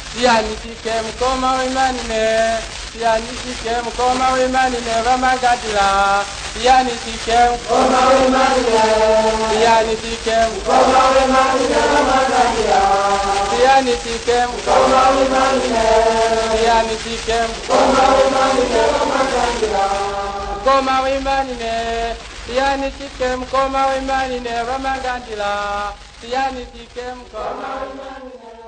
Tiani tikem koma wimanine. Tiani tikem koma wimanine ramagadila. Tiani tikem koma wimanine. Tiani tikem koma wimanine ramagadila. Tiani tikem koma wimanine. Tiani tikem koma wimanine ramagadila. Koma wimanine. Tiani tikem koma wimanine ramagadila. Tiani tikem koma wimanine.